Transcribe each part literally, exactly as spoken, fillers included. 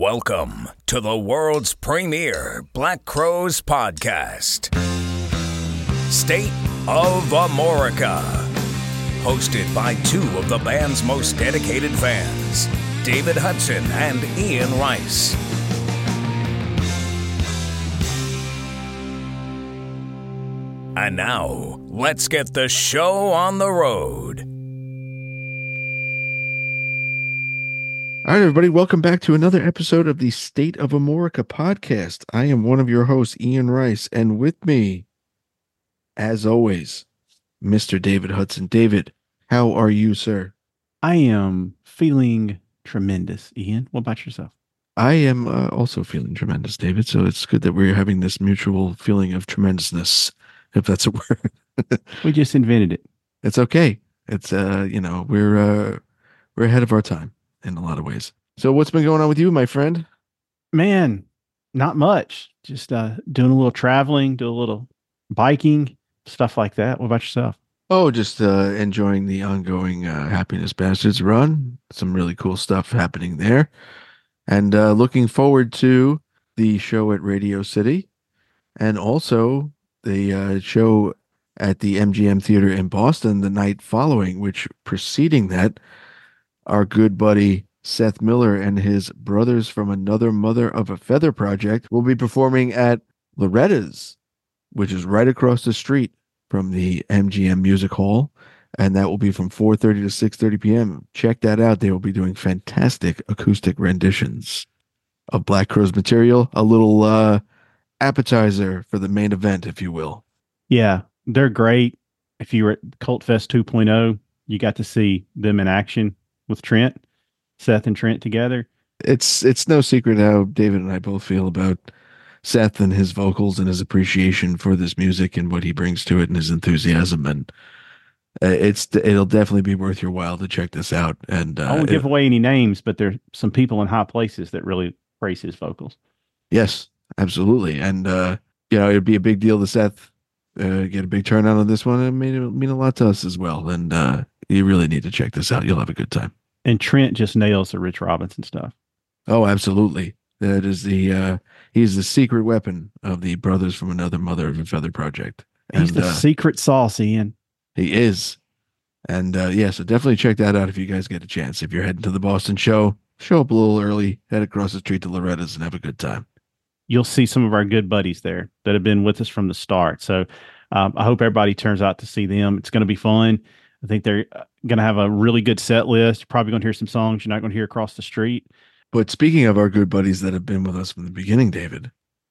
Welcome to the world's premier Black Crowes podcast, State of Amorica, hosted by two of the band's most dedicated fans, David Hudson and Ian Rice. And now, let's get the show on the road. All right, everybody, welcome back to another episode of the State of Amorica podcast. I am one of your hosts, Ian Rice, and with me, as always, Mister David Hudson. David, how are you, sir? I am feeling tremendous, Ian. What about yourself? I am uh, also feeling tremendous, David, so it's good that we're having this mutual feeling of tremendousness, if that's a word. We just invented it. It's okay. It's, uh, you know, we're uh, we're ahead of our time in a lot of ways. So what's been going on with you, my friend? Man, not much. Just uh, doing a little traveling, do a little biking, stuff like that. What about yourself? Oh, just uh, enjoying the ongoing uh, Happiness Bastards run. Some really cool stuff happening there. And uh, looking forward to the show at Radio City and also the uh, show at the M G M Theater in Boston the night following, which preceding that, our good buddy Seth Miller and his Brothers from Another Mother of a Feather project will be performing at Loretta's, which is right across the street from the M G M Music Hall, and that will be from four thirty to six thirty p.m. Check that out. They will be doing fantastic acoustic renditions of Black Crowes material, a little uh, appetizer for the main event, if you will. Yeah, they're great. If you were at Cult Fest two point oh, you got to see them in action with Trent, Seth and Trent together. It's it's no secret how David and I both feel about Seth and his vocals and his appreciation for this music and what he brings to it and his enthusiasm. And uh, it's it'll definitely be worth your while to check this out. And uh, I won't give away any names, but there's some people in high places that really praise his vocals. Yes, absolutely. And uh, you know, it'd be a big deal to Seth uh, get a big turnout on this one. It mean mean a lot to us as well. And uh, you really need to check this out. You'll have a good time. And Trent just nails the Rich Robinson stuff. Oh, absolutely. That is the uh, he's the secret weapon of the Brothers from Another Mother of a Feather project. He's and, the uh, secret sauce, Ian. He is. And uh, yeah, so definitely check that out if you guys get a chance. If you're heading to the Boston show, show up a little early, head across the street to Loretta's and have a good time. You'll see some of our good buddies there that have been with us from the start. So um, I hope everybody turns out to see them. It's going to be fun. I think they're going to have a really good set list. You're probably going to hear some songs you're not going to hear across the street. But speaking of our good buddies that have been with us from the beginning, David,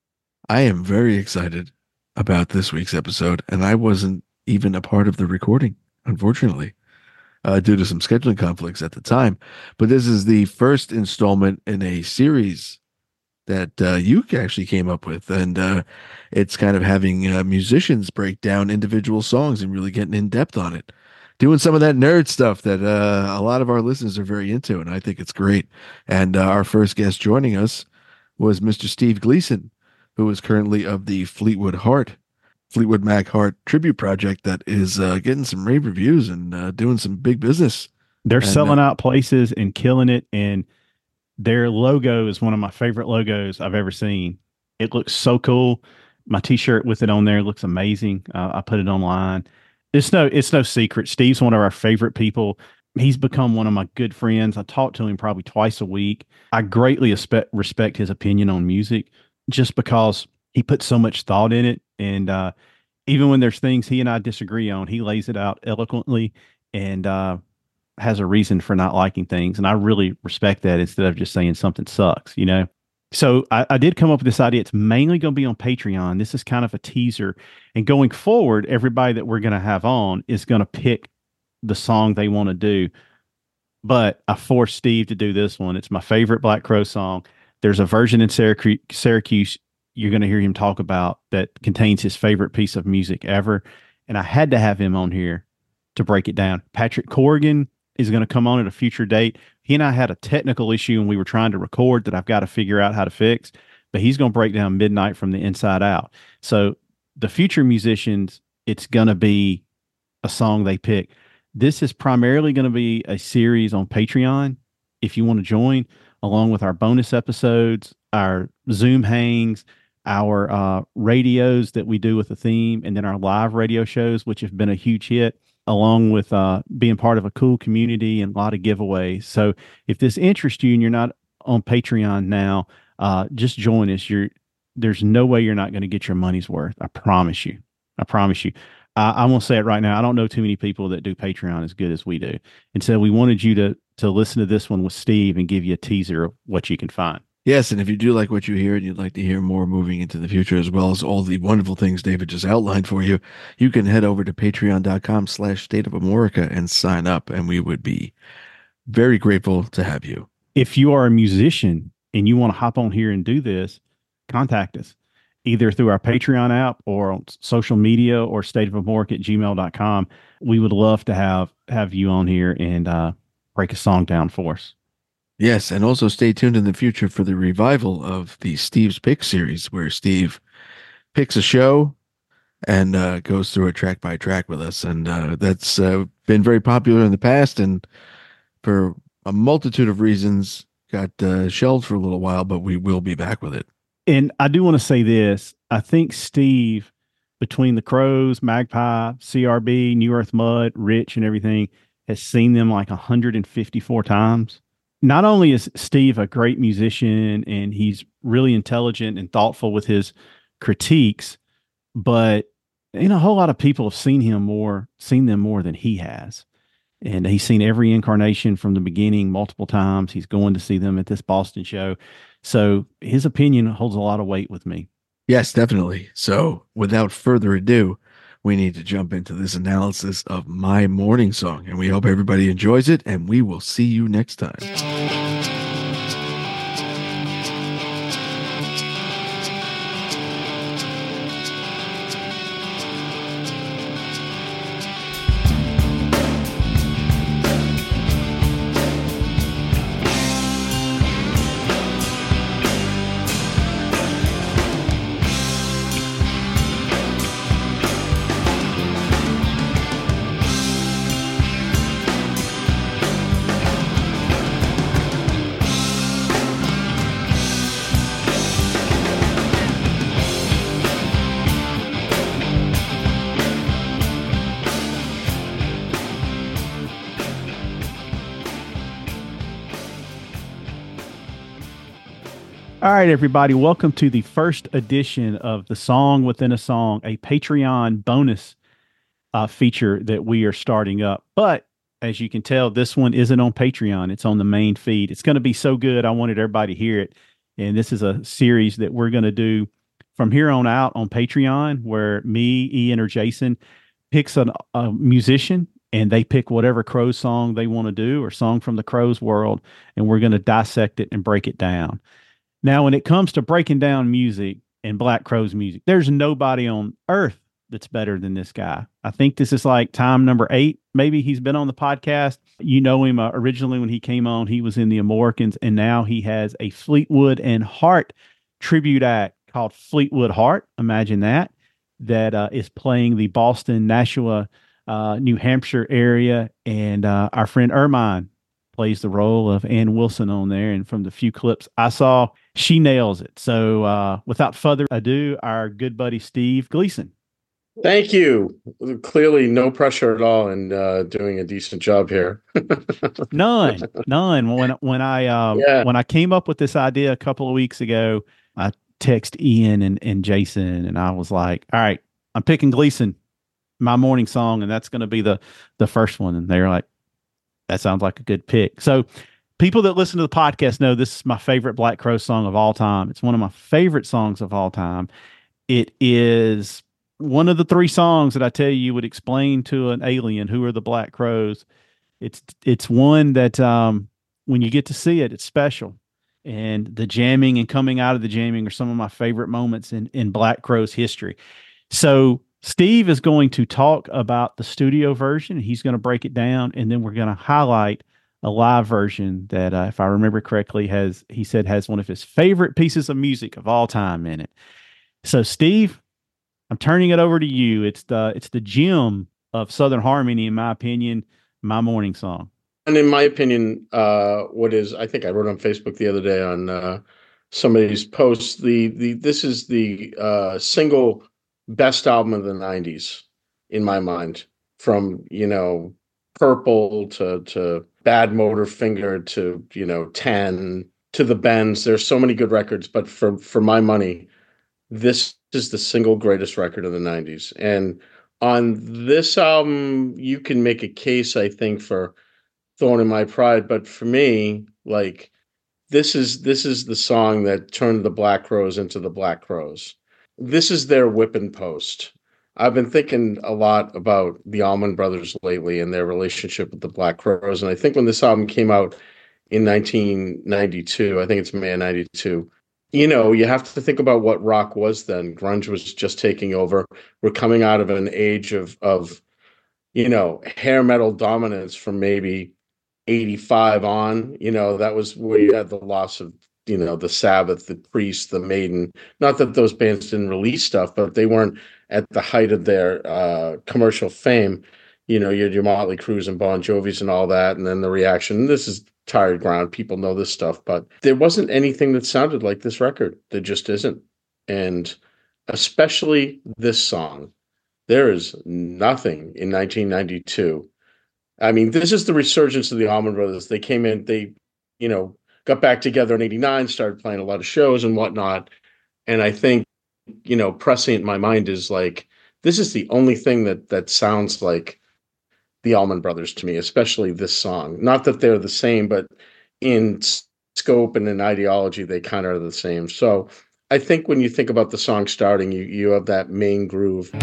I am very excited about this week's episode, and I wasn't even a part of the recording, unfortunately, uh, due to some scheduling conflicts at the time. But this is the first installment in a series that uh, you actually came up with, and uh, it's kind of having uh, musicians break down individual songs and really getting in depth on it. Doing some of that nerd stuff that uh, a lot of our listeners are very into, and I think it's great. And uh, our first guest joining us was Mister Steve Gleason, who is currently of the Fleetwood Heart, Fleetwood Mac Heart tribute project that is uh, getting some rave reviews and uh, doing some big business. They're and, selling uh, out places and killing it, and their logo is one of my favorite logos I've ever seen. It looks so cool. My T-shirt with it on there looks amazing. Uh, I put it online. It's no, it's no secret. Steve's one of our favorite people. He's become one of my good friends. I talk to him probably twice a week. I greatly respect, respect his opinion on music just because he puts so much thought in it. And uh, even when there's things he and I disagree on, he lays it out eloquently and uh, has a reason for not liking things. And I really respect that instead of just saying something sucks, you know? So I, I did come up with this idea. It's mainly going to be on Patreon. This is kind of a teaser. And going forward, everybody that we're going to have on is going to pick the song they want to do. But I forced Steve to do this one. It's my favorite Black Crowes song. There's a version in Syracuse, Syracuse you're going to hear him talk about that contains his favorite piece of music ever. And I had to have him on here to break it down. Patrick Corrigan is going to come on at a future date. He and I had a technical issue and we were trying to record that I've got to figure out how to fix, but he's going to break down Midnight from the Inside Out. So the future musicians, it's going to be a song they pick. This is primarily going to be a series on Patreon if you want to join, along with our bonus episodes, our Zoom hangs, our uh, radios that we do with the theme, and then our live radio shows, which have been a huge hit, along with uh, being part of a cool community and a lot of giveaways. So if this interests you and you're not on Patreon now, uh, just join us. You're there's no way you're not going to get your money's worth. I promise you. I promise you. Uh, I'm going to say it right now. I don't know too many people that do Patreon as good as we do. And so we wanted you to to listen to this one with Steve and give you a teaser of what you can find. Yes, and if you do like what you hear and you'd like to hear more moving into the future, as well as all the wonderful things David just outlined for you, you can head over to patreon.com slash state of Amorica and sign up, and we would be very grateful to have you. If you are a musician and you want to hop on here and do this, contact us either through our Patreon app or on social media or stateofamorica at gmail dot com. We would love to have, have you on here and uh, break a song down for us. Yes, and also stay tuned in the future for the revival of the Steve's Pick series, where Steve picks a show and uh, goes through it track by track with us. And uh, that's uh, been very popular in the past, and for a multitude of reasons got uh, shelved for a little while, but we will be back with it. And I do want to say this. I think Steve, between the Crows, Magpie, C R B, New Earth Mud, Rich, and everything, has seen them like one hundred fifty-four times. Not only is Steve a great musician and he's really intelligent and thoughtful with his critiques, but you know, a whole lot of people have seen him more, seen them more than he has. And he's seen every incarnation from the beginning multiple times. He's going to see them at this Boston show. So his opinion holds a lot of weight with me. Yes, definitely. So without further ado, we need to jump into this analysis of My Morning Song, and we hope everybody enjoys it, and we will see you next time. All right, everybody, welcome to the first edition of The Song Within a Song, a Patreon bonus uh, feature that we are starting up. But as you can tell, this one isn't on Patreon. It's on the main feed. It's going to be so good. I wanted everybody to hear it. And this is a series that we're going to do from here on out on Patreon, where me, Ian, or Jason picks an, a musician and they pick whatever Crows song they want to do or song from the Crows world. And we're going to dissect it and break it down. Now, when it comes to breaking down music and Black Crowes music, there's nobody on earth that's better than this guy. I think this is like time number eight. Maybe he's been on the podcast. You know him uh, originally when he came on, he was in the Amoricans, and now he has a Fleetwood and Hart tribute act called Fleetwood Hart. Imagine that. That uh, is playing the Boston, Nashua, uh, New Hampshire area. And uh, our friend Ermine plays the role of Ann Wilson on there. And from the few clips I saw, she nails it. So uh, without further ado, our good buddy Steve Gleason. Thank you. Clearly no pressure at all in uh, doing a decent job here. None, none. When, when I, um, yeah. when I came up with this idea a couple of weeks ago, I text Ian and, and Jason, and I was like, all right, I'm picking Gleason, My Morning Song. And that's going to be the, the first one. And they're like, that sounds like a good pick. So people that listen to the podcast know this is my favorite Black Crowes song of all time. It's one of my favorite songs of all time. It is one of the three songs that I tell you, you would explain to an alien who are the Black Crowes. It's it's one that um, when you get to see it, it's special. And the jamming and coming out of the jamming are some of my favorite moments in, in Black Crowes history. So Steve is going to talk about the studio version. He's going to break it down, and then we're going to highlight a live version that, uh, if I remember correctly, has he said has one of his favorite pieces of music of all time in it. So, Steve, I'm turning it over to you. It's the it's the gem of Southern Harmony, in my opinion. My Morning Song. and in my opinion, uh, what is I think I wrote on Facebook the other day on uh, somebody's post. The the this is the uh, single best album of the nineties in my mind. From you know Purple to to Bad Motor Finger to you know ten to the Bends. There's so many good records, but for for my money, this is the single greatest record of the nineties. And on this album, you can make a case, I think, for Thorn in My Pride. But for me, like this is this is the song that turned the Black Crowes into the Black Crowes. This is their whipping post. I've been thinking a lot about the Allman Brothers lately and their relationship with the Black Crowes. And I think when this album came out in nineteen ninety-two, I think it's May of ninety-two, you know, you have to think about what rock was then. Grunge was just taking over. We're coming out of an age of, of you know, hair metal dominance from maybe eighty-five on. You know, that was where you had the loss of, you know, the Sabbath, the Priest, the Maiden. Not that those bands didn't release stuff, but they weren't at the height of their uh, commercial fame. You know, you had your Motley Crues and Bon Jovis and all that, and then the reaction. This is tired ground. People know this stuff, but there wasn't anything that sounded like this record. There just isn't. And especially this song. There is nothing in nineteen ninety-two. I mean, this is the resurgence of the Allman Brothers. They came in, they, you know, got back together in eighty-nine, started playing a lot of shows and whatnot. And I think, you know, prescient in my mind is like, this is the only thing that that sounds like the Allman Brothers to me, especially this song. Not that they're the same, but in scope and in ideology, they kind of are the same. So I think when you think about the song starting, you you have that main groove.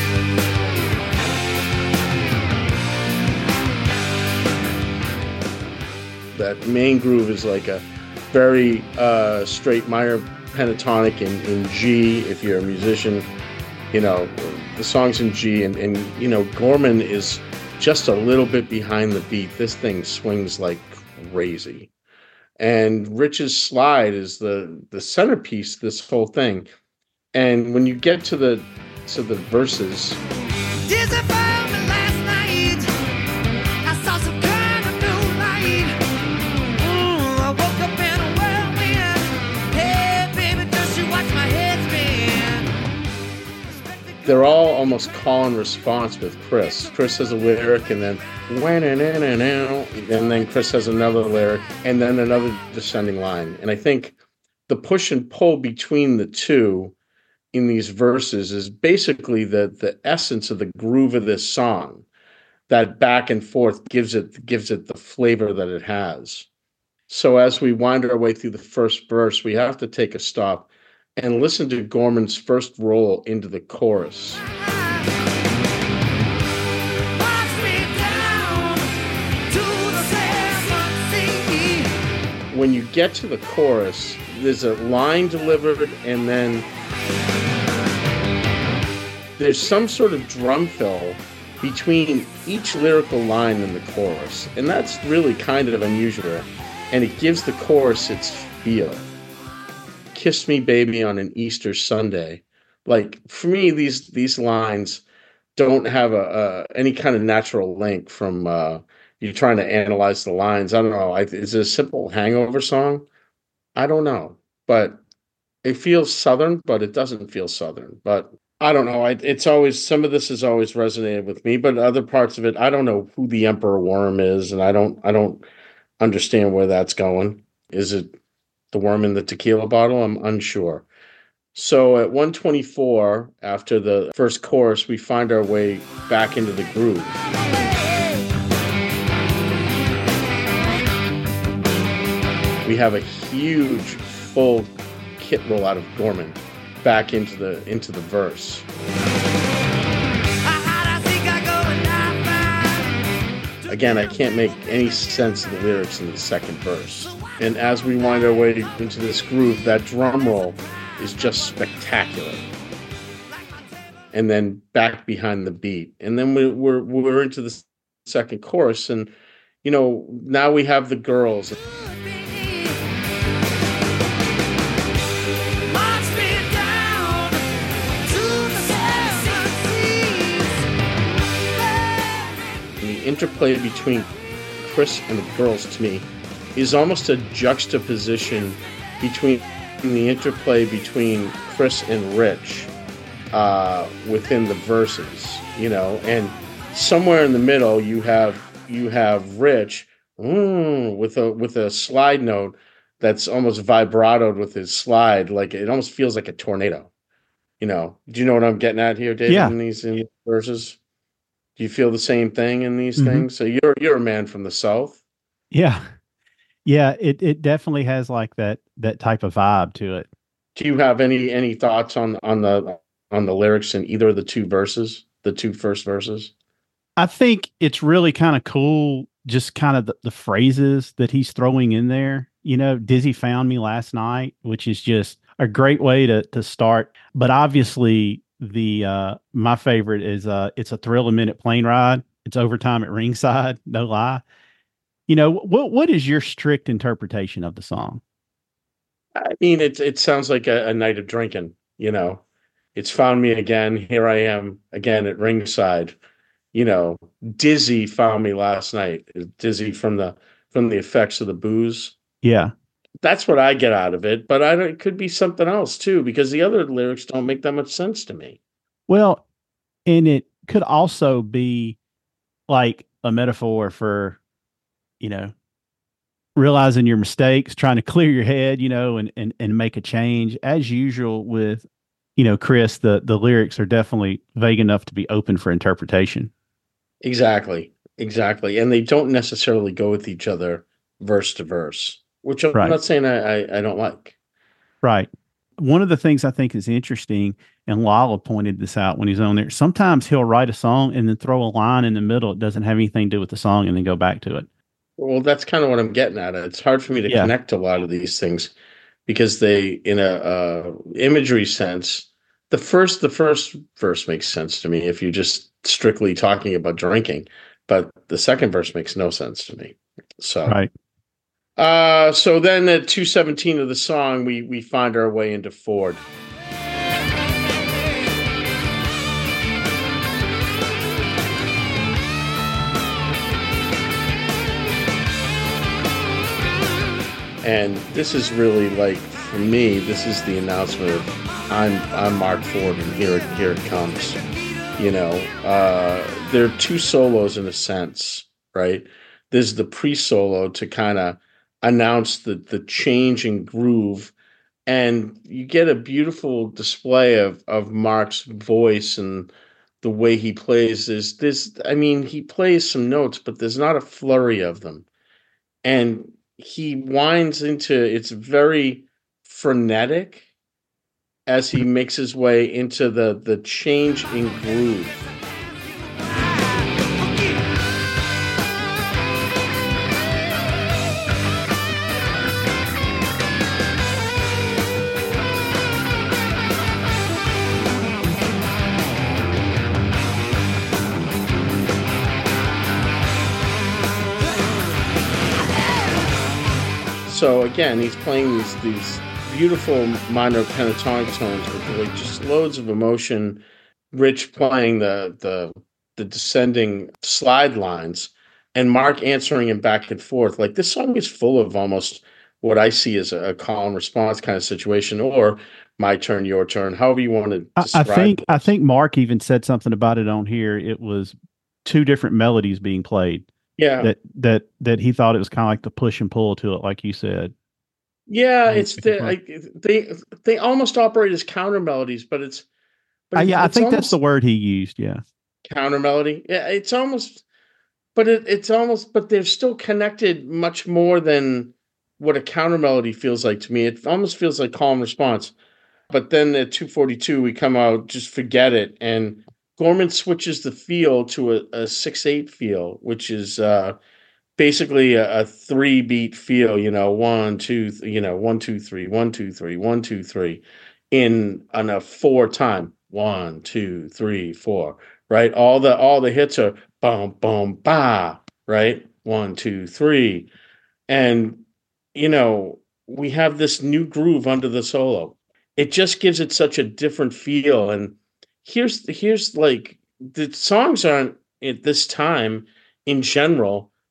That main groove is like a very uh, straight minor pentatonic in, in G, if you're a musician. You know, the song's in G, and, and, you know, Gorman is just a little bit behind the beat. This thing swings like crazy. And Rich's slide is the, the centerpiece of this whole thing. And when you get to the to the verses... they're all almost call and response with Chris. Chris has a lyric, and then and then Chris has another lyric, and then another descending line. And I think the push and pull between the two in these verses is basically the the essence of the groove of this song. That back and forth gives it gives it the flavor that it has. So as we wind our way through the first verse, we have to take a stop and listen to Gorman's first roll into the chorus. When you get to the chorus, there's a line delivered, and then there's some sort of drum fill between each lyrical line in the chorus. And that's really kind of unusual. And it gives the chorus its feel. Kiss me, baby, on an Easter Sunday. Like, for me, these these lines don't have a, a any kind of natural link from uh, you trying to analyze the lines. I don't know. I, is it a simple hangover song? I don't know. But it feels Southern, but it doesn't feel Southern. But I don't know. I, it's always, some of this has always resonated with me, but other parts of it, I don't know who the Emperor Worm is, and I don't I don't understand where that's going. Is it the worm in the tequila bottle? I'm unsure. So at one twenty-four, after the first chorus, we find our way back into the groove. We have a huge full kit roll out of Gorman back into the into the verse. Again, I can't make any sense of the lyrics in the second verse. And as we wind our way into this groove, that drum roll is just spectacular. And then back behind the beat. And then we, we're we're into the second chorus, and you know, now we have the girls. And the interplay between Chris and the Girls to me is almost a juxtaposition between the interplay between Chris and Rich uh, within the verses, you know, and somewhere in the middle you have you have Rich mm, with a with a slide note that's almost vibratoed with his slide, like it almost feels like a tornado. You know, do you know what I'm getting at here, David? Yeah. In these in these verses, do you feel the same thing in these Mm-hmm. things? So you're you're a man from the South. Yeah. Yeah, it, it definitely has like that that type of vibe to it. Do you have any any thoughts on on the on the lyrics in either of the two verses, the two first verses? I think it's really kind of cool, just kind of the, the phrases that he's throwing in there. You know, Dizzy found me last night, which is just a great way to to start. But obviously, the uh, my favorite is uh, it's a thrill a minute plane ride. It's overtime at ringside, no lie. You know, what what is your strict interpretation of the song? I mean, it it sounds like a, a night of drinking. You know, it's found me again. Here I am again at ringside. You know, Dizzy found me last night. Dizzy from the from the effects of the booze. Yeah, That's what I get out of it. But I don't, it could be something else too, because the other lyrics don't make that much sense to me. well, and it could also be like a metaphor for, you know, realizing your mistakes, trying to clear your head, you know, and and and make a change. As usual with, you know, Chris, the the lyrics are definitely vague enough to be open for interpretation. Exactly, exactly, and they don't necessarily go with each other verse to verse, which I'm Right. not saying I, I I don't like. Right. One of the things I think is interesting, and Lala pointed this out when he's on there, sometimes he'll write a song and then throw a line in the middle. It doesn't have anything to do with the song and then go back to it. Well, that's kind of what I'm getting at. It's hard for me to Yeah. connect a lot of these things because they, in a uh, imagery sense, the first the first verse makes sense to me if you're just strictly talking about drinking, but the second verse makes no sense to me. So, Right. uh, so then at two seventeen of the song, we we find our way into Ford. And this is really like, for me, this is the announcement of I'm I'm Mark Ford and here here it comes. You know, uh, there are two solos in a sense, right? There's the pre-solo to kind of announce the the change in groove, and you get a beautiful display of of Mark's voice and the way he plays. There's this, I mean, he plays some notes, but there's not a flurry of them. And he winds into, it's very frenetic as he makes his way into the the change in groove. So again, he's playing these these beautiful minor pentatonic tones with like just loads of emotion. Rich playing the the the descending slide lines, and Mark answering him back and forth. Like, this song is full of almost what I see as a, a call and response kind of situation, or my turn, your turn, however you want to I, I describe think it. I think Mark even said something about it on here. It was two different melodies being played. Yeah, That that that he thought it was kind of like the push and pull to it, like you said. yeah, Mm, it's the, like they they almost operate as counter melodies, but it's but Uh, it- yeah, I it's think almost that's the word he used. Yeah. counter melody. Yeah, it's almost, but it, it's almost, but they're still connected much more than what a counter melody feels like to me. It almost feels like call and response. But then at two forty-two, we come out, just forget it, and Gorman switches the feel to a, a six eight feel, which is uh, basically a, a three beat feel. You know, one two, th- you know, one two three, one two three, one two three, in on a four time, one two three four. Right, all the all the hits are boom boom ba. Right, one two three, and you know we have this new groove under the solo. It just gives it such a different feel. And here's here's like, the songs aren't at this time in general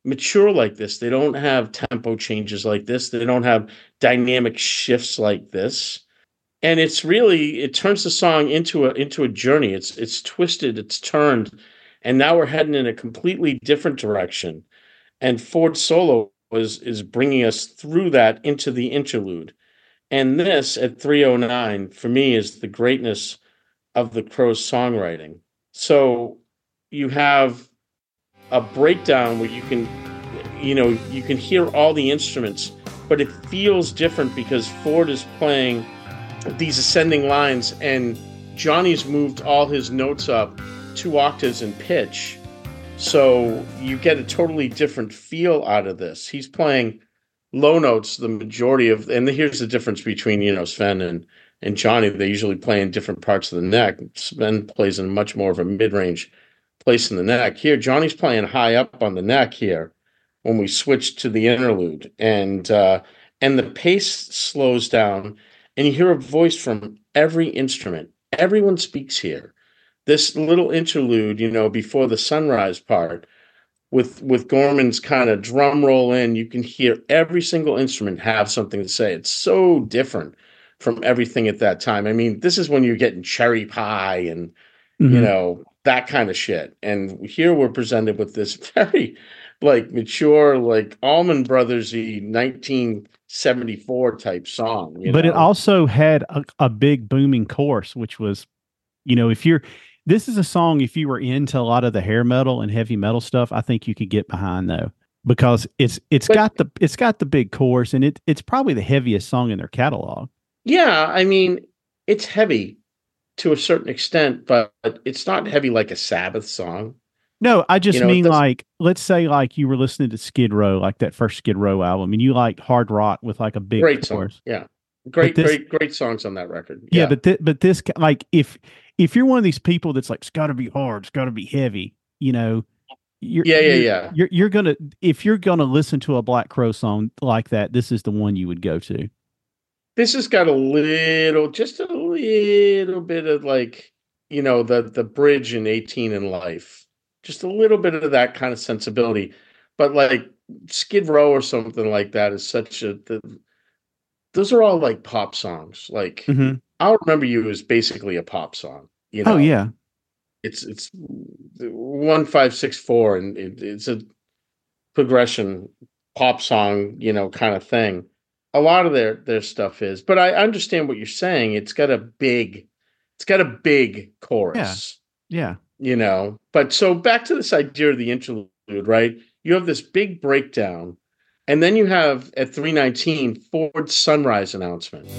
mature like this. They don't have tempo changes like this. They don't have dynamic shifts like this. And it's really, it turns the song into a into a journey. It's it's twisted, it's turned, and now we're heading in a completely different direction. And Ford's solo is is bringing us through that into the interlude. And this at three oh nine for me is the greatness of the Crowes songwriting. So you have a breakdown where you can, you know, you can hear all the instruments, but it feels different because Ford is playing these ascending lines and Johnny's moved all his notes up two octaves in pitch. So you get a totally different feel out of this. He's playing low notes the majority of, and here's the difference between, you know, Sven and, and Johnny. They usually play in different parts of the neck. Sven plays in much more of a mid-range place in the neck. Here, Johnny's playing high up on the neck here when we switch to the interlude. And, uh, and the pace slows down, and you hear a voice from every instrument. Everyone speaks here. This little interlude, you know, before the sunrise part, with with Gorman's kind of drum roll in, you can hear every single instrument have something to say. It's so different from everything at that time. I mean, this is when you're getting Cherry Pie and, mm-hmm. you know, that kind of shit. And here we're presented with this very, like, mature, like, Allman Brothers-y nineteen seventy-four type song. You but know? It also had a, a big booming chorus, which was, you know, if you're, this is a song, if you were into a lot of the hair metal and heavy metal stuff, I think you could get behind though, because it's, it's but, got the, it's got the big chorus, and it, it's probably the heaviest song in their catalog. Yeah. I mean, it's heavy to a certain extent, but it's not heavy like a Sabbath song. No, I just you know, mean like, let's say like you were listening to Skid Row, like that first Skid Row album, and you like hard rock with like a big great chorus. Song. Yeah. Great, this, great, great songs on that record. Yeah, yeah but th- but this, like, if if you're one of these people that's like, it's got to be hard, it's got to be heavy, you know, you're, yeah, yeah, you're, yeah. You're you're gonna, if you're gonna listen to a Black Crow song like that, this is the one you would go to. This has got a little, just a little bit of like, you know, the the bridge in eighteen in Life, just a little bit of that kind of sensibility, but like Skid Row or something like that is such a. The, those are all like pop songs. Like mm-hmm. I'll Remember You is basically a pop song. You know? Oh yeah, it's it's one five six four, and it, it's a progression pop song, you know, kind of thing. A lot of their their stuff is, but I understand what you're saying. It's got a big, it's got a big chorus. Yeah, yeah. You know, but so back to this idea of the interlude, right? You have this big breakdown, and then you have at three nineteen Ford's sunrise announcement.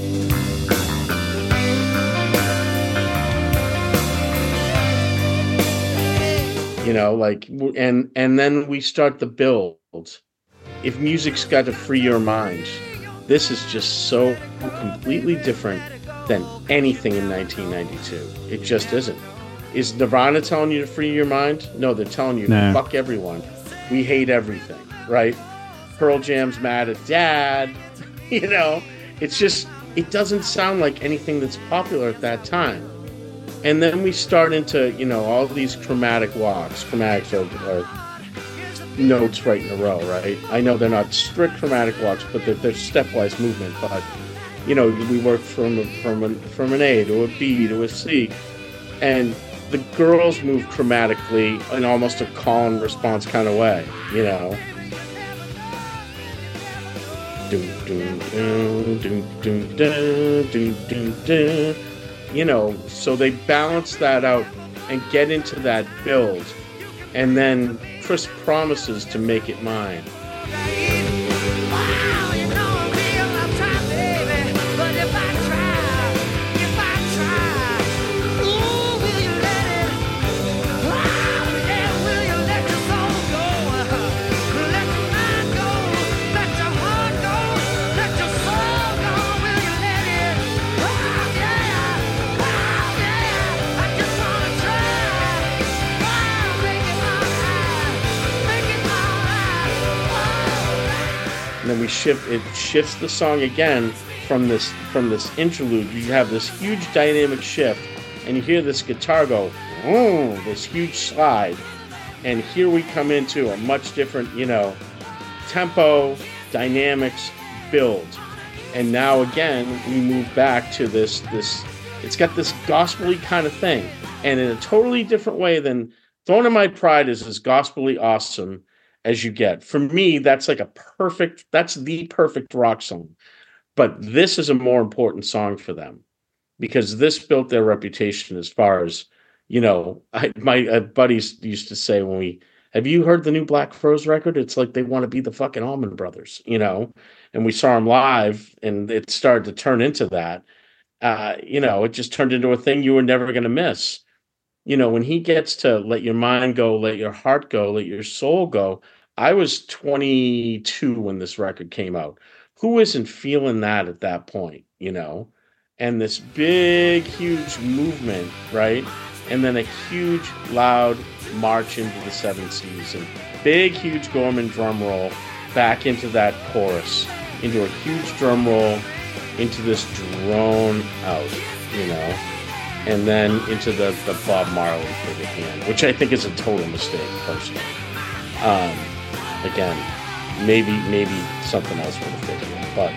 You know, like, and and then we start the build. If music's got to free your mind, this is just so completely different than anything in nineteen ninety-two. It just isn't. Is Nirvana telling you to free your mind? No, they're telling you, nah. fuck everyone. We hate everything, right? Pearl Jam's mad at Dad. You know, it's just, it doesn't sound like anything that's popular at that time. And then we start into, you know, all these chromatic walks. Chromatics are, are notes right in a row, right? I know they're not strict chromatic walks, but they're, they're stepwise movement. But, you know, we work from, from, a, from an A to a B to a C. And the girls move chromatically in almost a call and response kind of way, you know. Doom, doom, doom, doom, doom, doom, doom, doom, doom. You know, so they balance that out and get into that build. And then Chris promises to make it mine. And then we shift, it shifts the song again from this from this interlude. You have this huge dynamic shift, and you hear this guitar go, oh, this huge slide. And here we come into a much different, you know, tempo, dynamics, build. And now again, we move back to this, this, it's got this gospel-y kind of thing. And in a totally different way than Thorn in My Pride is as gospel-y awesome as you get. For me, that's like a perfect, that's the perfect rock song. But this is a more important song for them because this built their reputation as far as, you know, I, my uh, buddies used to say when we, have you heard the new Black Crowes record? It's like they want to be the fucking Allman Brothers, you know? And we saw them live and it started to turn into that. Uh, you know, it just turned into a thing you were never going to miss. You know, when he gets to let your mind go, let your heart go, let your soul go. I was twenty-two when this record came out. Who isn't feeling that at that point, you know? And this big, huge movement, right? And then a huge, loud march into the seven seas and big, huge Gorman drum roll back into that chorus, into a huge drum roll, into this drone out, you know, and then into the, the Bob Marley for the hand, which I think is a total mistake, personally. Um, again, maybe maybe something else would have fit here, but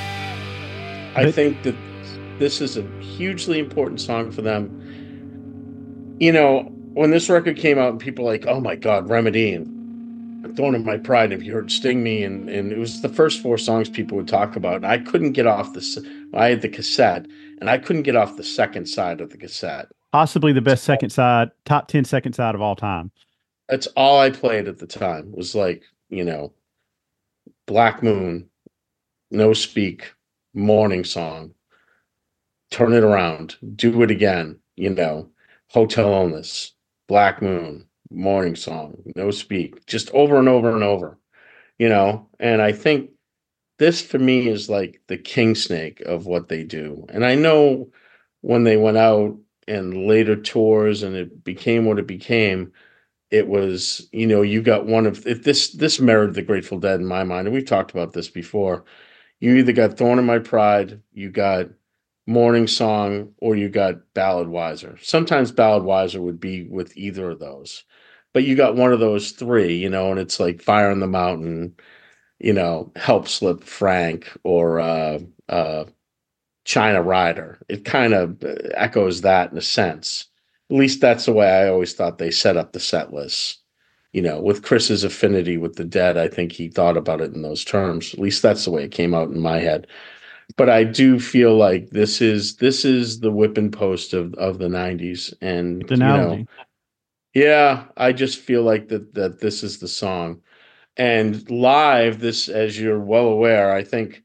I think that this is a hugely important song for them. You know, when this record came out and people were like, oh my God, Remedy and Thorn in My Pride, have you heard Sting Me? And, and it was the first four songs people would talk about. And I couldn't get off the, I had the cassette and I couldn't get off the second side of the cassette. Possibly the best second side, top ten second side of all time. That's all I played at the time was like, you know, Black Moon, No Speak, Morning Song, Turn It Around, Do It Again, you know, Hotel Illness, Black Moon, Morning Song, No Speak, just over and over and over, you know. And I think this for me is like the king snake of what they do. And I know when they went out and later tours and it became what it became, it was, you know, you got one of, if this this mirrored the Grateful Dead in my mind, and we've talked about this before. You either got Thorn in My Pride, you got Morning Song, or you got Ballad Wiser. Sometimes Ballad Wiser would be with either of those, but you got one of those three, you know, and it's like Fire on the Mountain, you know, Help Slip Frank, or uh, uh, China Rider. It kind of echoes that in a sense. At least that's the way I always thought they set up the set list. You know, with Chris's affinity with the Dead, I think he thought about it in those terms. At least that's the way it came out in my head. But I do feel like this is this is the whipping post of, of the nineties. And It's an analogy. know, yeah, I just feel like that that this is the song. And live, this, as you're well aware, I think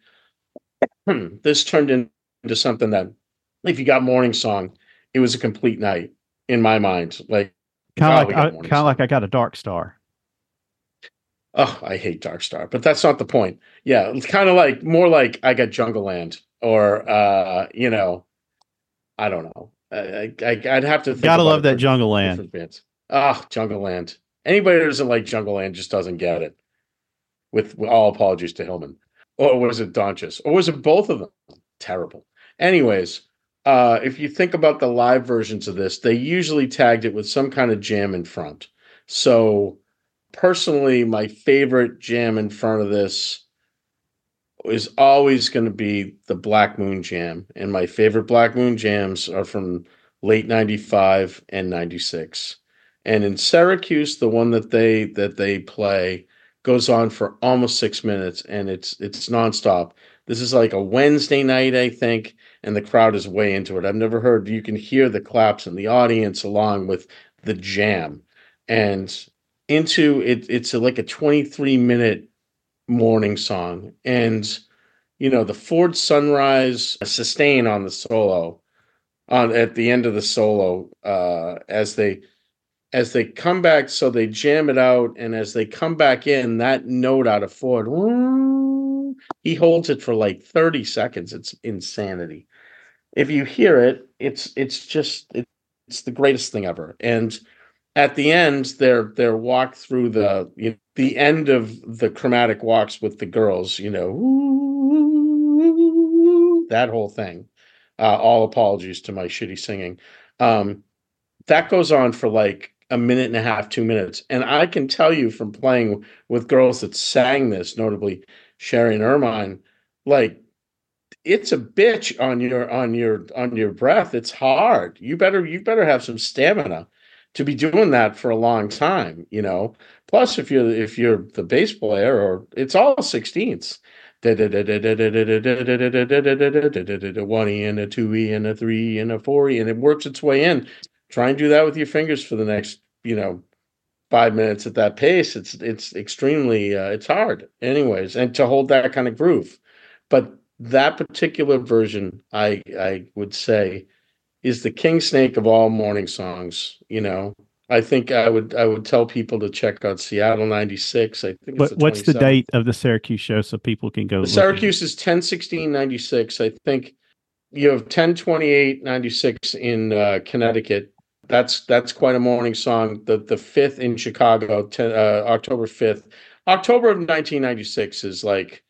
this turned into something that, if you got Morning Song, it was a complete night in my mind. Like Kind of oh, like I, kind of like I got a Dark Star. Oh, I hate Dark Star, but that's not the point. Yeah, it's kind of like more like I got Jungle Land, or uh, you know, I don't know. I, I I'd have to think Gotta about love it that for Jungle Land. different bands. Ah, Jungle Land. Anybody that doesn't like Jungle Land just doesn't get it. With, with all apologies to Hillman, or was it Donchis, or was it both of them? Terrible. Anyways, uh, if you think about the live versions of this, they usually tagged it with some kind of jam in front. So personally, my favorite jam in front of this is always going to be the Black Moon Jam. And my favorite Black Moon jams are from late ninety-five and ninety-six. And in Syracuse, the one that they that they play goes on for almost six minutes, and it's it's nonstop. This is like a Wednesday night, I think, and the crowd is way into it. I've never heard, you can hear the claps in the audience along with the jam. And into it, it's like a twenty-three minute Morning Song. And, you know, the Ford Sunrise sustain on the solo, on at the end of the solo, uh, as they as they come back, so they jam it out, and as they come back in, that note out of Ford, he holds it for like thirty seconds. It's insanity. If you hear it, it's it's just it's the greatest thing ever. And at the end, their their walk through the you know, the end of the chromatic walks with the girls, you know, that whole thing. Uh, all apologies to my shitty singing. Um, that goes on for like a minute and a half, two minutes. And I can tell you from playing with girls that sang this, notably Sherry and Ermine, like it's a bitch on your on your on your breath. It's hard. You better you better have some stamina to be doing that for a long time, you know. Plus, if you're if you're the bass player, or it's all sixteenths. One E and a two E and a three and a four E, and it works its way in. Try and do that with your fingers for the next, you know, five minutes at that pace. It's it's extremely uh, it's hard, anyways, and to hold that kind of groove. But that particular version, I I would say, is the king snake of all morning songs. You know, I think I would I would tell people to check out Seattle ninety-six. I think it's What, the what's the twenty-seventh. date of the Syracuse show so people can go? The look at it? Syracuse is ten sixteen ninety-six. I think you have ten twenty-eight ninety-six in uh, Connecticut. That's that's quite a morning song. The the fifth in Chicago, ten, uh, October fifth. October of nineteen ninety-six is like,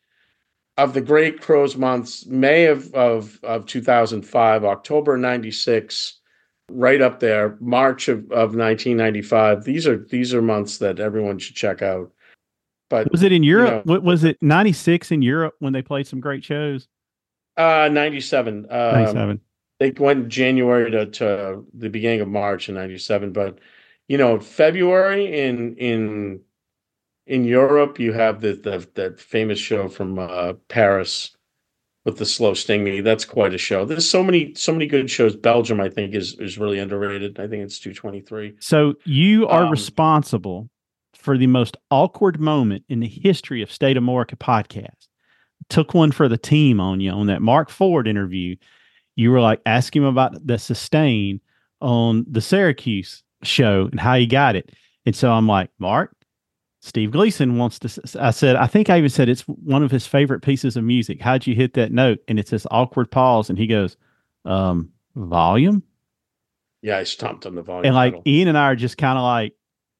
of the great Crowes months, May of of of two thousand five, October ninety-six, right up there, March of, of nineteen ninety-five. These are these are months that everyone should check out. But Was it in Europe? you know, What was it? ninety-six in Europe when they played some great shows. uh, ninety-seven. Um, ninety-seven. They went January to, to the beginning of March in ninety-seven, but you know, February in in in Europe, you have the the that famous show from uh, Paris with the Slow Sting Me. That's quite a show. There's so many so many good shows. Belgium, I think, is is really underrated. I think it's two twenty-three. So you are Um, responsible for the most awkward moment in the history of State of Morica podcast. Took one for the team on you on that Mark Ford interview. You were like, ask him about the sustain on the Syracuse show and how he got it. And so I'm like, Mark, Steve Gleason wants to, I said, I think I even said it's one of his favorite pieces of music. How'd you hit that note? And it's this awkward pause. And he goes, um, volume. Yeah, I stomped on the volume. And like pedal. Ian and I are just kind of like,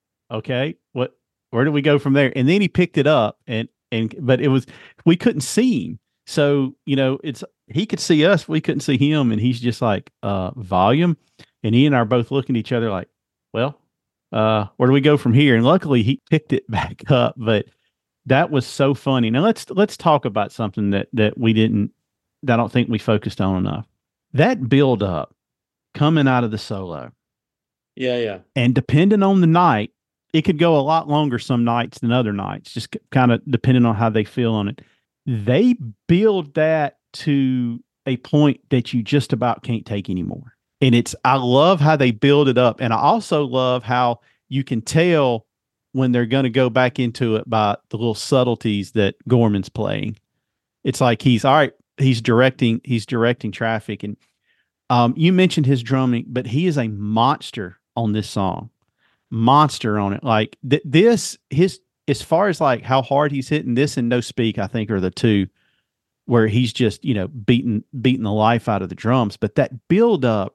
okay, what, where do we go from there? And then he picked it up and, and, but it was, we couldn't see him. So, you know, it's, he could see us, we couldn't see him. And he's just like, uh, volume. And he and I are both looking at each other like, well, uh, where do we go from here? And luckily he picked it back up, but that was so funny. Now let's, let's talk about something that, that we didn't, that I don't think we focused on enough. That build up coming out of the solo. Yeah, yeah. And depending on the night, it could go a lot longer some nights than other nights, just kind of depending on how they feel on it. They build that to a point that you just about can't take anymore. And it's, I love how they build it up. And I also love how you can tell when they're going to go back into it by the little subtleties that Gorman's playing. It's like, he's all right. He's directing, he's directing traffic. And um, you mentioned his drumming, but he is a monster on this song. Monster on it. Like th- this, his, as far as like how hard he's hitting, this and No Speak, I think are the two where he's just, you know, beating, beating the life out of the drums. But that build up,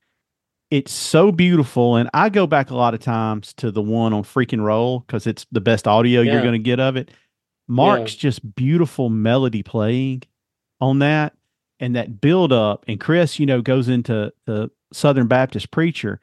it's so beautiful. And I go back a lot of times to the one on Freaking Roll because it's the best audio Yeah. you're going to get of it. Mark's Yeah. just beautiful melody playing on that. And that build up, and Chris, you know, goes into the Southern Baptist preacher.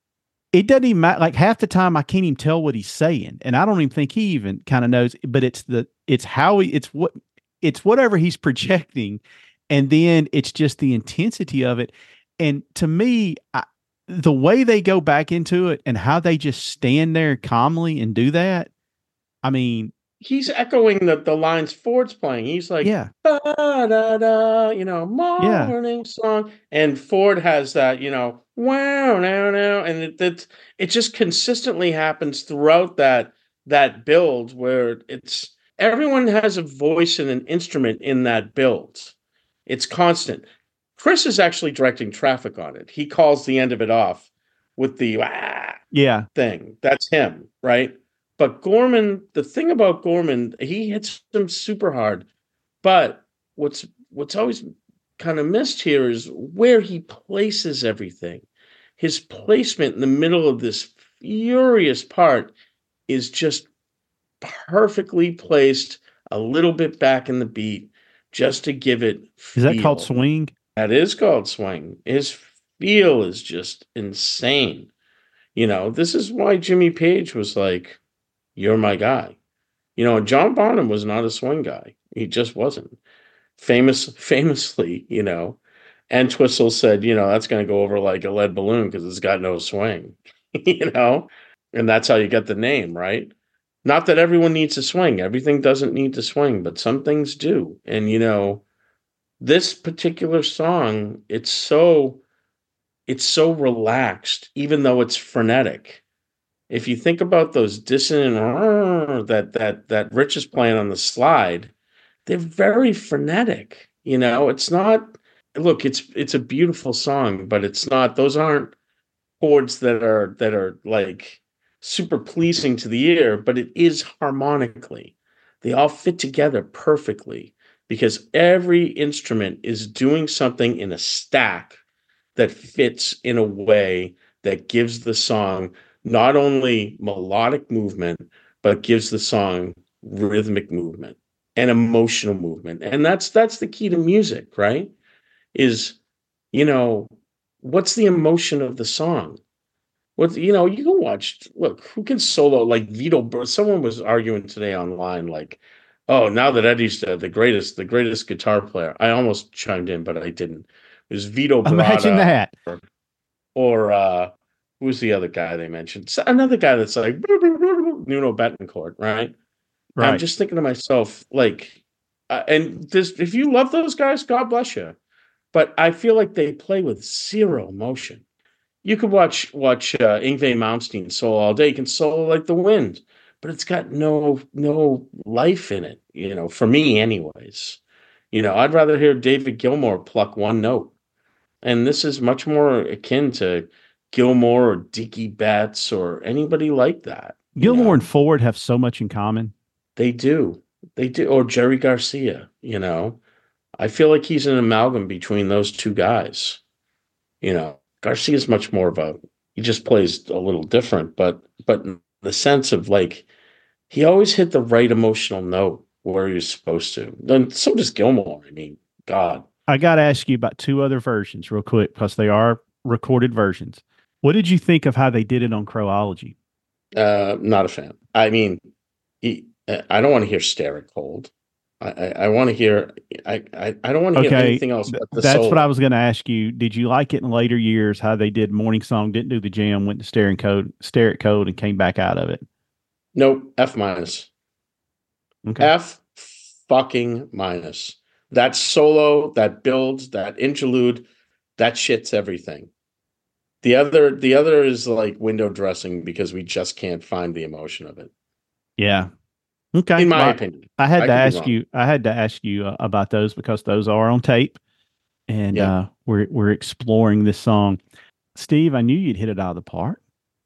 It doesn't even matter. Like half the time I can't even tell what he's saying. And I don't even think he even kind of knows, but it's the, it's how he, it's what, it's whatever he's projecting. And then it's just the intensity of it. And to me, I, the way they go back into it and how they just stand there calmly and do that. I mean, He's echoing the, the lines Ford's playing. He's like, yeah, da, da, da, you know, morning song. And Ford has that, you know, wow, now, now. And it, it, it just consistently happens throughout that, that build where it's, everyone has a voice and an instrument in that build. It's constant. Chris is actually directing traffic on it. He calls the end of it off with the ah yeah, thing. That's him, right? But Gorman, the thing about Gorman, he hits them super hard. But what's what's always kind of missed here is where he places everything. His placement in the middle of this furious part is just perfectly placed a little bit back in the beat just to give it is that called feel. swing? That is called swing. His feel is just insane. You know, this is why Jimmy Page was like, "You're my guy." You know, John Bonham was not a swing guy. He just wasn't. Famous, famously, you know, Entwistle said, you know, that's going to go over like a lead balloon because it's got no swing, you know, and that's how you get the name, right? Not that everyone needs to swing. Everything doesn't need to swing, but some things do. And, you know, this particular song, it's so, it's so relaxed, even though it's frenetic. If you think about those dissonant that that that Rich is playing on the slide, they're very frenetic. You know, it's not. Look, it's it's a beautiful song, but it's not. Those aren't chords that are that are like super pleasing to the ear. But it is harmonically. They all fit together perfectly because every instrument is doing something in a stack that fits in a way that gives the song not only melodic movement, but gives the song rhythmic movement and emotional movement. And that's that's the key to music, right? Is, you know, what's the emotion of the song? What, you know, you can watch, look, who can solo like Vito Bur- someone was arguing today online, like, oh, now that Eddie's the, the greatest, the greatest guitar player. I almost chimed in, but I didn't. It was Vito Imagine Bratta that. or, or uh who's the other guy they mentioned? So another guy that's like Nuno Betancourt, right? Right. I'm just thinking to myself, like, uh, and this, if you love those guys, God bless you. But I feel like they play with zero emotion. You could watch watch uh, Yngwie Malmsteen solo all day. You can solo like the wind, but it's got no no life in it. You know, for me, anyways. You know, I'd rather hear David Gilmour pluck one note, and this is much more akin to Gilmour or Dickie Betts or anybody like that. Gilmour know? and Ford have so much in common. They do. They do. Or Jerry Garcia, you know. I feel like he's an amalgam between those two guys. You know, Garcia's much more of a, he just plays a little different, but but in the sense of like, he always hit the right emotional note where he was supposed to. Then so does Gilmour. I mean, God. I got to ask you about two other versions real quick because they are recorded versions. What did you think of how they did it on Crowology? Uh, not a fan. I mean, he, I don't want to hear Stare It Cold. I, I, I want to hear. I, I, I don't want to hear Okay, anything else but the that's solo. what I was going to ask you. Did you like it in later years how they did Morning Song, didn't do the jam, went to Stare and Code, Stare It Code, and came back out of it? Nope. F minus. Okay. F fucking minus. That solo, that build, that interlude, that shit's everything. The other, the other is like window dressing because we just can't find the emotion of it. Yeah. Okay. In my Well, opinion, I had I to could be ask wrong. you. I had to ask you uh, about those because those are on tape, and Yeah. uh, we're we're exploring this song. Steve, I knew you'd hit it out of the park.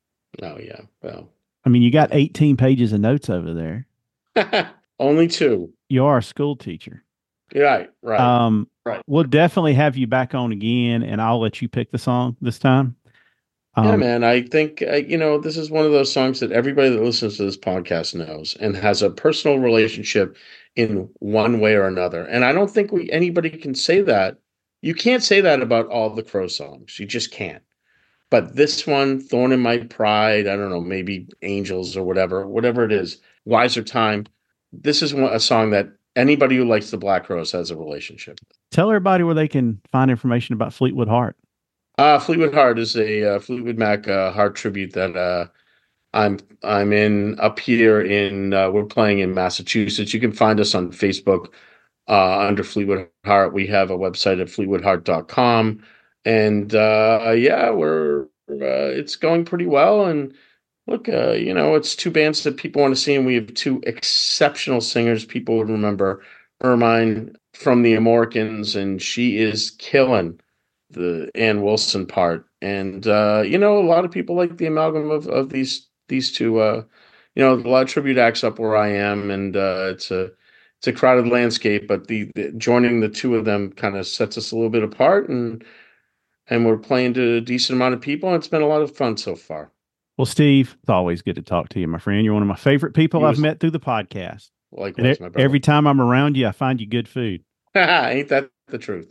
Oh yeah. Well, I mean, you got eighteen pages of notes over there. only two. You are a school teacher. Right. Right. Um, right. We'll definitely have you back on again, and I'll let you pick the song this time. Um, Yeah, man. I think, uh, you know, this is one of those songs that everybody that listens to this podcast knows and has a personal relationship in one way or another. And I don't think we anybody can say that. You can't say that about all the Crow songs. You just can't. But this one, Thorn in My Pride, I don't know, maybe Angels or whatever, whatever it is, Wiser Time. This is one, a song that anybody who likes the Black Crowes has a relationship. Tell everybody where they can find information about Fleetwood Heart. Uh, Fleetwood Heart is a uh, Fleetwood Mac uh, Heart tribute that uh, I'm I'm in up here in uh, we're playing in Massachusetts. You can find us on Facebook uh, under Fleetwood Heart. We have a website at fleetwood heart dot com, and uh, yeah, we're uh, it's going pretty well. And look, uh, you know, it's two bands that people want to see, and we have two exceptional singers. People would remember Ermine from the Amoricans, and she is killing the Ann Wilson part. And uh, you know, a lot of people like the amalgam of, of these these two. Uh, you know, a lot of tribute acts up where I am, and uh, it's a it's a crowded landscape. But the, the joining the two of them kind of sets us a little bit apart, and and we're playing to a decent amount of people. And it's been a lot of fun so far. Well, Steve, it's always good to talk to you, my friend. You're one of my favorite people You I've was- met through the podcast. Likewise, And my e- brother. every time I'm around you, I find you good food. Ain't that the truth?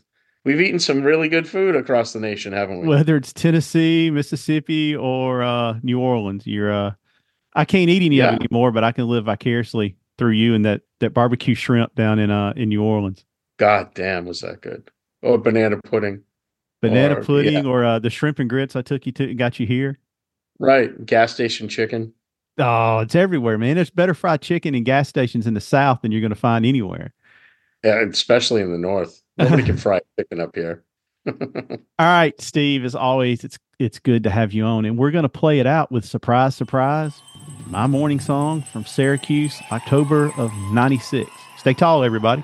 we've eaten some really good food across the nation, haven't we? Whether it's Tennessee, Mississippi, or uh, New Orleans, you're. Uh, I can't eat any Yeah. of it anymore, but I can live vicariously through you and that that barbecue shrimp down in uh in New Orleans. God damn, was that good? Oh, banana pudding. Banana Or- pudding yeah. or uh, the shrimp and grits I took you to and got you here. Right. Gas station chicken. Oh, it's everywhere, man. There's better fried chicken in gas stations in the South than you're going to find anywhere. Yeah, especially in the North. Nobody can fry chicken up here. All right, Steve, as always, it's it's good to have you on. And we're going to play it out with Surprise, Surprise, my morning song from Syracuse, October of ninety-six. Stay tall, everybody.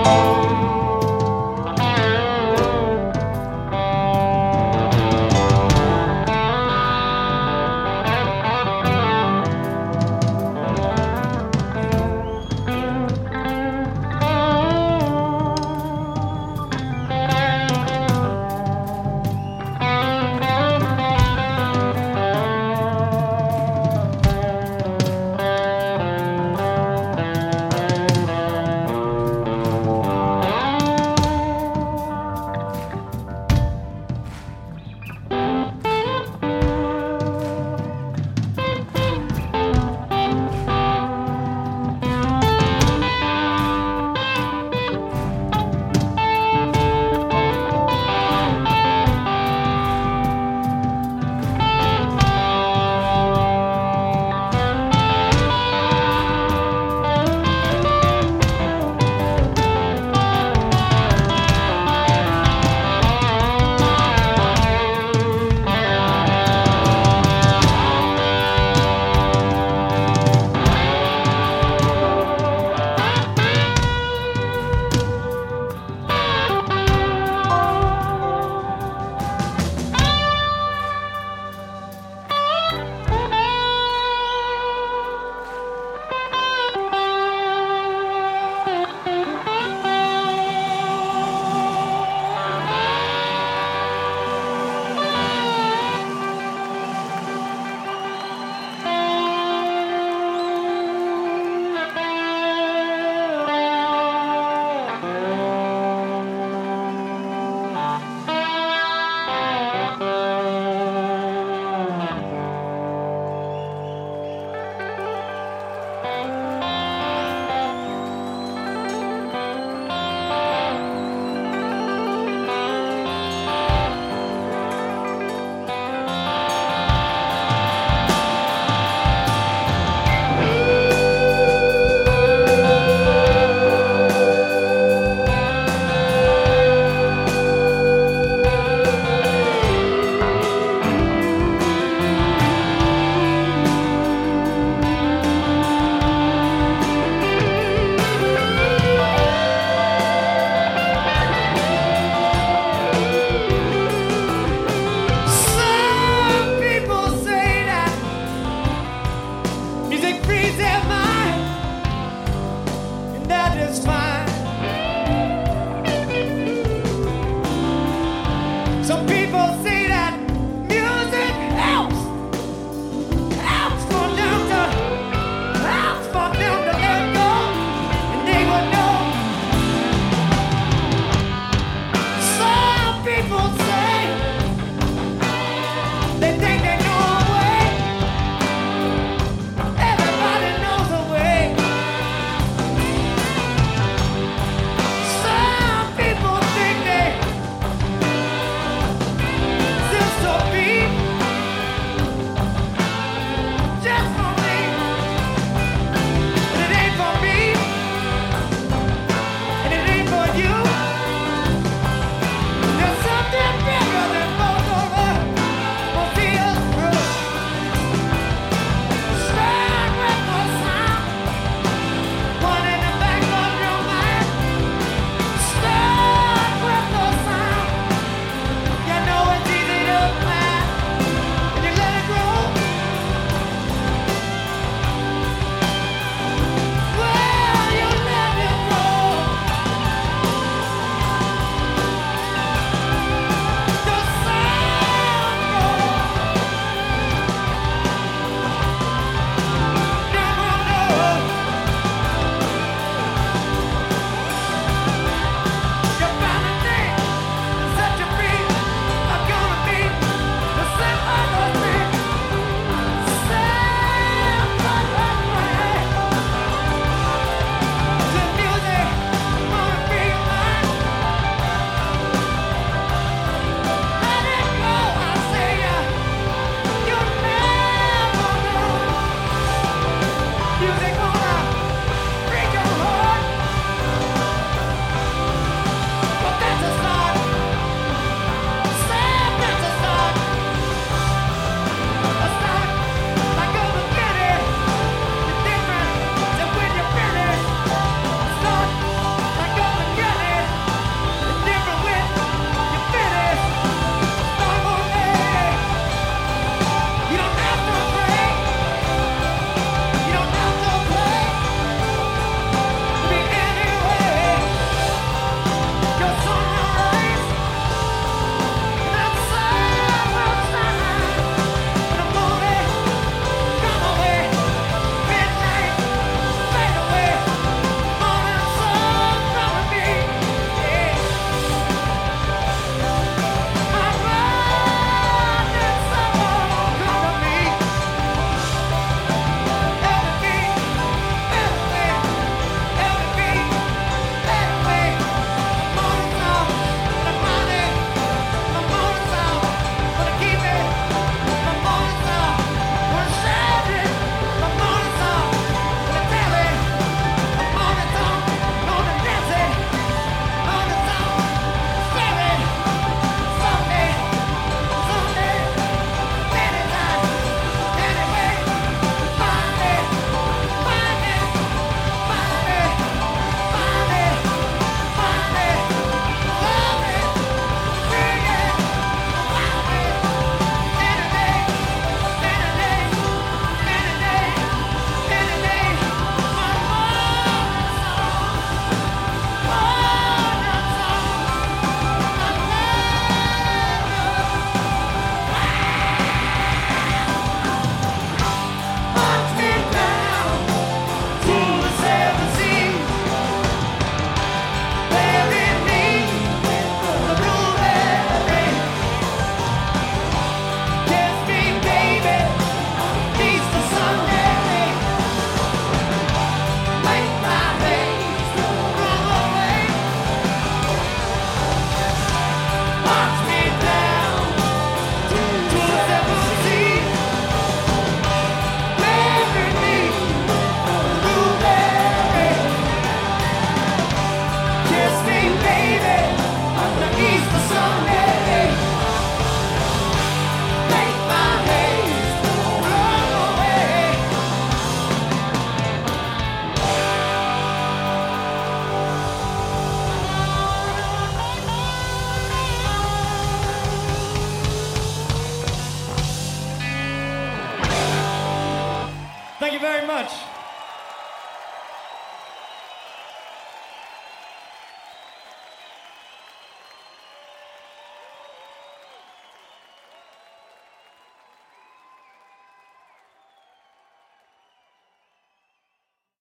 Bye.